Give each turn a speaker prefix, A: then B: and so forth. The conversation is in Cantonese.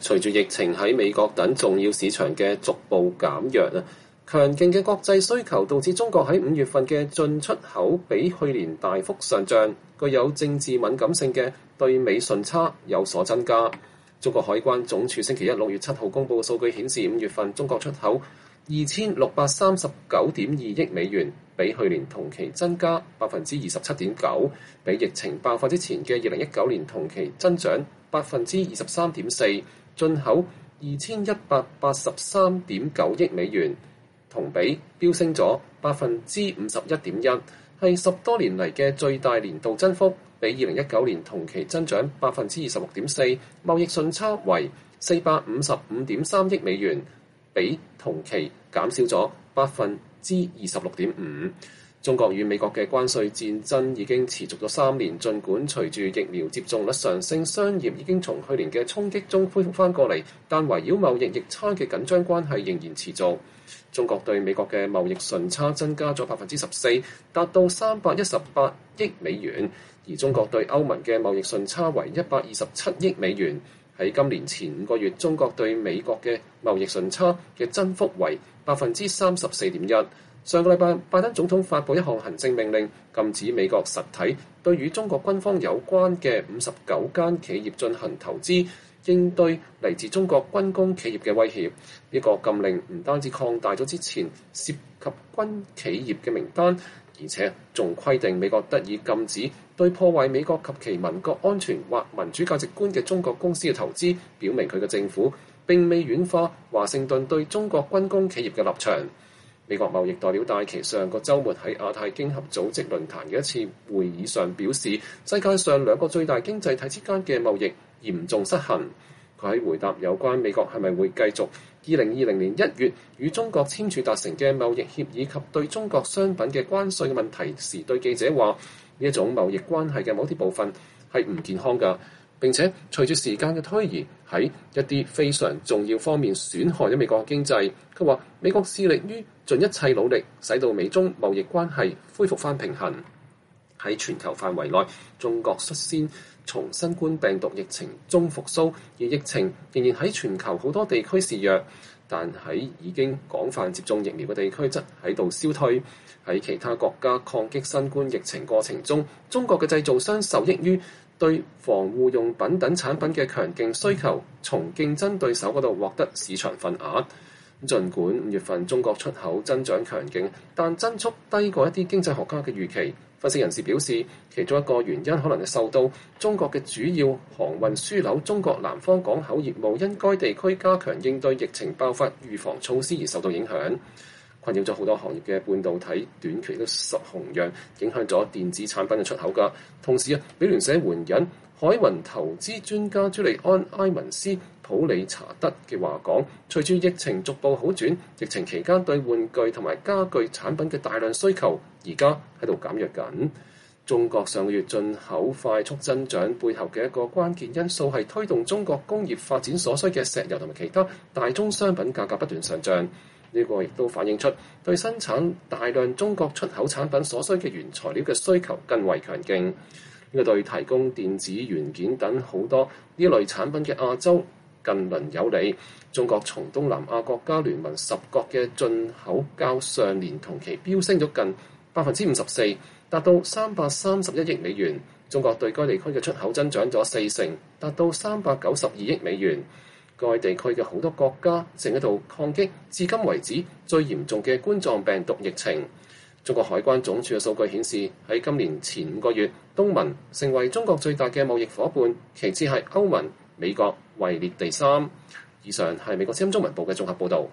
A: 隨住疫情喺美國等重要市場嘅逐步減弱，強勁嘅國際需求導致中國喺5月份嘅進出口比去年大幅上漲，具有政治敏感性嘅對美順差有所增加。中國海關總署星期一6月7號公佈嘅數據顯示，5月份中國出口2639.2億美元，比去年同期增加27.9%，比疫情爆發之前嘅2019年同期增長23.4%。進口2183.9億美元，同比飆升咗51.1%，係10多年嚟嘅最大年度增幅，比2019年同期增長26.4%。貿易順差為455.3億美元，比同期減少咗26.5%。中國與美國嘅關稅戰爭已經持續咗3年，儘管隨住疫苗接種率上升，商業已經從去年嘅衝擊中恢復翻過嚟，但圍繞貿易逆差嘅緊張關係仍然持續。中國對美國嘅貿易順差增加咗14%，達到318億美元，而中國對歐盟嘅貿易順差為127億美元。喺今年前5個月，中國對美國嘅貿易順差嘅增幅為34.1%。上個禮拜，拜登總統發布一項行政命令，禁止美國實體對與中國軍方有關嘅59間企業進行投資，應對嚟自中國軍工企業嘅威脅。呢個禁令唔單止擴大咗之前涉及軍企業嘅名單，而且仲規定美國得以禁止對破壞美國及其民國安全或民主價值觀嘅中國公司嘅投資，表明佢嘅政府並未軟化華盛頓對中國軍工企業嘅立場。美國貿易代表戴琪上個週末喺亞太經合組織論壇嘅一次會議上表示，世界上2個最大經濟體之間嘅貿易嚴重失衡。佢喺回答有關美國係咪會繼續2020年1月與中國簽署達成嘅貿易協議及對中國商品嘅關稅嘅問題時，對記者話：呢一種貿易關係嘅某啲部分係唔健康㗎，並且隨住時間嘅推移，喺一啲非常重要方面損害咗美國嘅經濟。佢話美國致力於盡一切努力，使到美中貿易關係恢復返平衡。喺全球範圍內，中國率先從新冠病毒疫情中復甦，而疫情仍然喺全球好多地區肆虐，但喺已經廣泛接種疫苗嘅地區則喺度消退。喺其他國家抗擊新冠疫情過程中，中國嘅製造商受益於對防護用品等產品嘅強勁需求，從競爭對手嗰度獲得市場份額。儘管5月份中國出口增長強勁，但增速低過一啲經濟學家嘅預期。分析人士表示，其中一個原因可能係受到中國嘅主要航運樞紐中國南方港口業務因該地區加強應對疫情爆發預防措施而受到影響。困擾咗好多行業嘅半導體短缺都同樣影響咗電子產品嘅出口㗎。同時美聯社援引海雲投資專家朱利安·埃文斯普理查德嘅話講，隨住疫情逐步好轉，疫情期間對玩具同埋家具產品嘅大量需求而家喺度減弱緊。中國上個月進口快速增長背後嘅一個關鍵因素係推動中國工業發展所需嘅石油同埋其他大宗商品價格不斷上漲。呢個亦都反映出對生產大量中國出口產品所需嘅原材料嘅需求更為強勁。呢個對提供電子元件等好多呢類產品嘅亞洲近鄰有利。中國從東南亞國家聯盟10國嘅進口較上年同期飆升咗近54%，達到331億美元。中國對該地區嘅出口增長咗40%，達到392億美元。該地區嘅好多國家正喺度抗擊至今為止最嚴重嘅冠狀病毒疫情。中國海關總署嘅數據顯示，喺今年前5個月，東盟成為中國最大嘅貿易夥伴，其次係歐盟，美國位列第3。以上係美國之音中文部嘅綜合報導。